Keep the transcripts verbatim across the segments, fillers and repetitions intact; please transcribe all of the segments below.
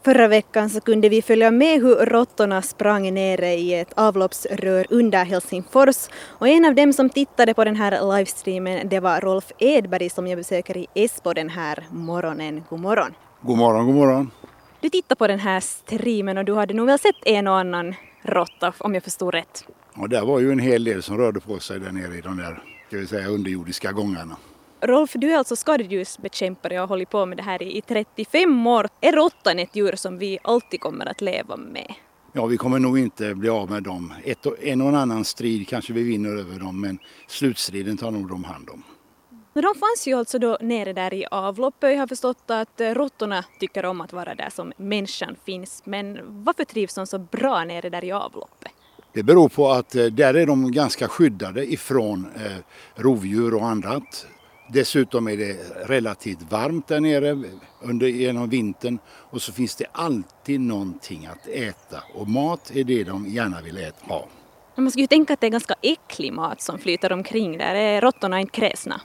Förra veckan så kunde vi följa med hur råttorna sprang nere i ett avloppsrör under Helsingfors. Och en av dem som tittade på den här livestreamen, det var Rolf Edberg som jag besöker i Esbo den här morgonen. God morgon. God morgon, god morgon. Du tittar på den här streamen och du hade nog väl sett en och annan råtta om jag förstår rätt. Och där var ju en hel del som rörde på sig där nere i de där, ska vi säga, underjordiska gångarna. Rolf, du är alltså skadedjursbekämpare och har hållit på med det här i trettiofem år. Är råttan ett djur som vi alltid kommer att leva med? Ja, vi kommer nog inte bli av med dem. Ett och, en och en annan strid kanske vi vinner över dem, men slutstriden tar nog de hand om. Men de fanns ju alltså då nere där i avloppet. Jag har förstått att råttorna tycker om att vara där som människan finns. Men varför trivs de så bra nere där i avloppet? Det beror på att där är de ganska skyddade ifrån eh, rovdjur och annat. Dessutom är det relativt varmt där nere under, genom vintern och så finns det alltid någonting att äta. Och mat är det de gärna vill äta. Ja. Man skulle ju tänka att det är ganska äcklig mat som flyter omkring där. Är råttorna inte kräsna?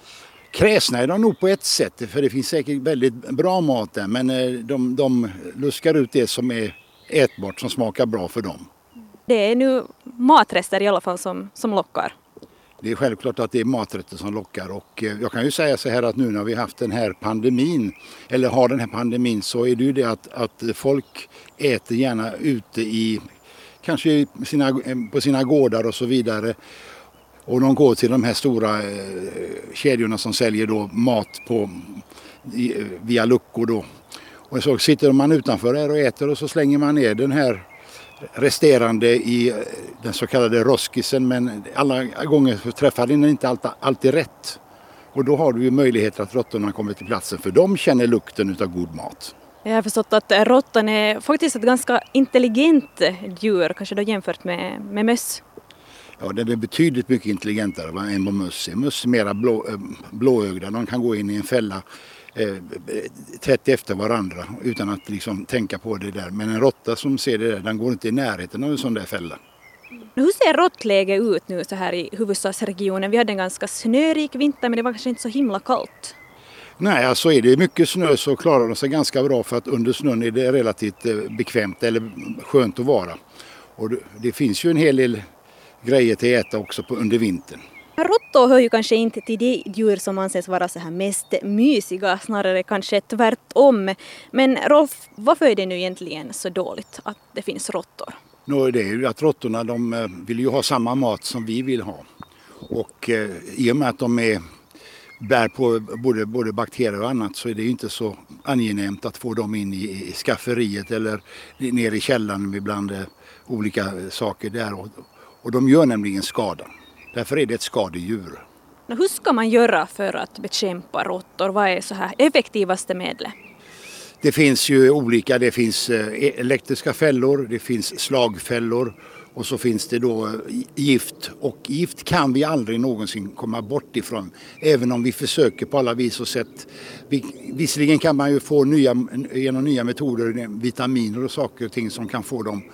Kräsna är de nog på ett sätt, för det finns säkert väldigt bra mat där. Men de, de luskar ut det som är ätbart, som smakar bra för dem. Det är nu matrester i alla fall som, som lockar. Det är självklart att det är maträtter som lockar och jag kan ju säga så här att nu när vi haft den här pandemin eller har den här pandemin så är det ju det att, att folk äter gärna ute i kanske sina, på sina gårdar och så vidare och de går till de här stora eh, kedjorna som säljer då mat på, i, via luckor då och så sitter man utanför här och äter och så slänger man ner den här resterande i den så kallade roskisen, men alla gånger så träffar den inte alltid, alltid rätt. Och då har du ju möjlighet att råttorna kommer till platsen, för de känner lukten av god mat. Jag har förstått att råttan är faktiskt ett ganska intelligent djur, kanske då jämfört med, med möss. Ja, den är betydligt mycket intelligentare än vad möss är. Möss är mera blå, blåögda, de kan gå in i en fälla Eh, tätt efter varandra utan att liksom tänka på det där. Men en råtta som ser det där, den går inte i närheten av en sån där fälla. Hur ser råttläget ut nu så här i huvudstadsregionen? Vi hade en ganska snörik vinter men det var kanske inte så himla kallt. Nej, alltså är det mycket snö så klarar de sig ganska bra för att under snön är det relativt bekvämt eller skönt att vara. Och det, det finns ju en hel del grejer till att äta också på, under vintern. Råttor hör ju kanske inte till de djur som anses vara så här mest mysiga, snarare kanske tvärtom. Men Rolf, varför är det nu egentligen så dåligt att det finns råttor? Nå, det är ju att råttorna de vill ju ha samma mat som vi vill ha. Och eh, i och med att de är, bär på både, både bakterier och annat så är det ju inte så angenämt att få dem in i, i skafferiet eller ner i källaren ibland eh, olika saker där. Och, och de gör nämligen skada. Därför är det ett skadedjur. Hur ska man göra för att bekämpa råttor? Vad är så här effektivaste medlet? Det finns ju olika, det finns elektriska fällor, det finns slagfällor och så finns det då gift. Och gift kan vi aldrig någonsin komma bort ifrån, även om vi försöker på alla vis och sätt. Visserligen kan man ju få nya, genom nya metoder, vitaminer och saker och ting som kan få dem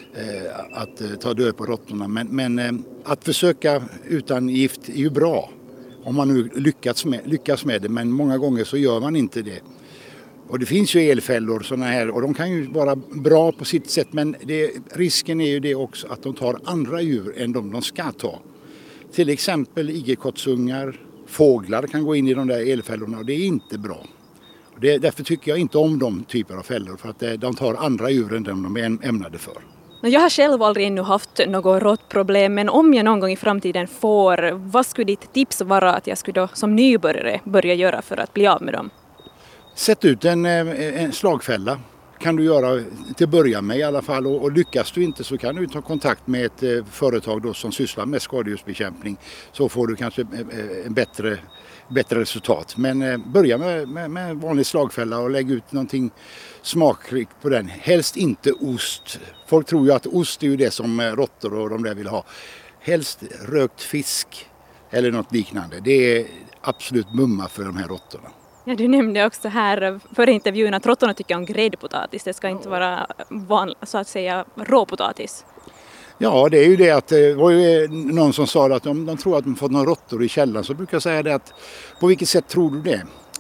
att ta död på råttorna. Men, men att försöka utan gift är ju bra om man nu lyckats med, lyckas med det, men många gånger så gör man inte det. Och det finns ju elfällor såna här och de kan ju vara bra på sitt sätt, men det, risken är ju det också att de tar andra djur än de de ska ta. Till exempel igelkottsungar, fåglar kan gå in i de där elfällorna och det är inte bra. Och det, därför tycker jag inte om de typer av fällor, för att de tar andra djur än de de är ämnade för. Jag har själv aldrig ännu haft något råttproblem, men om jag någon gång i framtiden får, vad skulle ditt tips vara att jag skulle då som nybörjare börja göra för att bli av med dem? Sätt ut en, en slagfälla kan du göra till att börja med i alla fall, och, och lyckas du inte så kan du ta kontakt med ett eh, företag då som sysslar med skadedjursbekämpning, så får du kanske en bättre, bättre resultat. Men eh, börja med, med, med en vanlig slagfälla och lägg ut någonting smakrikt på den. Helst inte ost. Folk tror ju att ost är ju det som råttor och de där vill ha. Helst rökt fisk eller något liknande. Det är absolut mumma för de här råttorna. Ja, du nämnde också här för intervjun att råttorna tycker om gräddpotatis. Det ska inte vara van, så att säga råpotatis. Ja, det är ju det att det var ju någon som sa att de, de tror att de fått några råttor i källaren, så brukar jag säga det att på vilket sätt tror du det?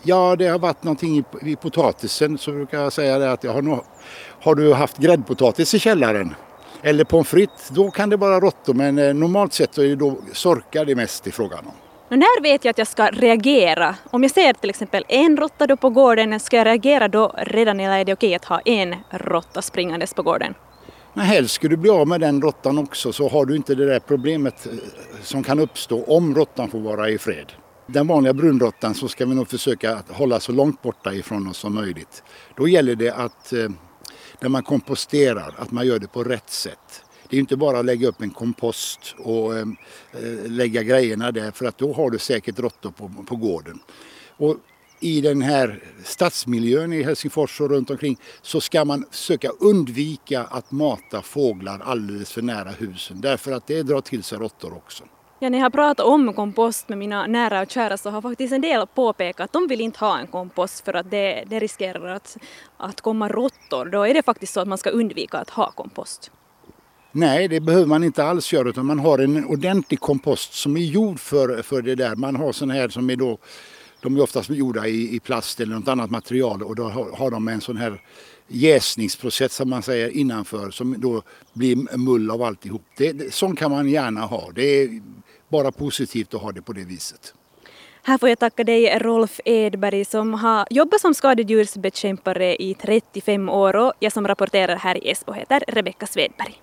Ja, det har varit någonting i, i potatisen, så brukar jag säga det att jag har, nog, har du haft gräddpotatis i källaren eller pommes frites, då kan det vara råttor, men eh, normalt sett så är det då sorkar det mest i frågan om. Och när vet jag att jag ska reagera? Om jag ser till exempel en råtta då på gården, ska jag reagera då redan, eller är det okej att ha en råtta springandes på gården? Men helst skulle du bli av med den råttan också, så har du inte det där problemet som kan uppstå om råttan får vara i fred. Den vanliga brunråttan så ska vi nog försöka hålla så långt borta ifrån oss som möjligt. Då gäller det att när man komposterar, att man gör det på rätt sätt. Det är inte bara att lägga upp en kompost och äh, lägga grejerna där, för att då har du säkert råttor på, på gården. Och i den här stadsmiljön i Helsingfors och runt omkring så ska man försöka undvika att mata fåglar alldeles för nära husen, därför att det drar till sig råttor också. Ja, när jag har pratat om kompost med mina nära och kära så har faktiskt en del påpekat att de vill inte ha en kompost för att det, det riskerar att, att komma råttor. Då är det faktiskt så att man ska undvika att ha kompost. Nej, det behöver man inte alls göra, utan man har en ordentlig kompost som är gjord för, för det där. Man har sån här som är då, de är oftast gjorda i, i plast eller något annat material, och då har, har de en sån här jäsningsprocess som man säger innanför, som då blir mull av alltihop. Det, det, sånt kan man gärna ha. Det är bara positivt att ha det på det viset. Här får jag tacka dig, Rolf Edberg, som har jobbat som skadedjursbekämpare i trettiofem år, och jag som rapporterar här i Esbo heter Rebecka Svedberg.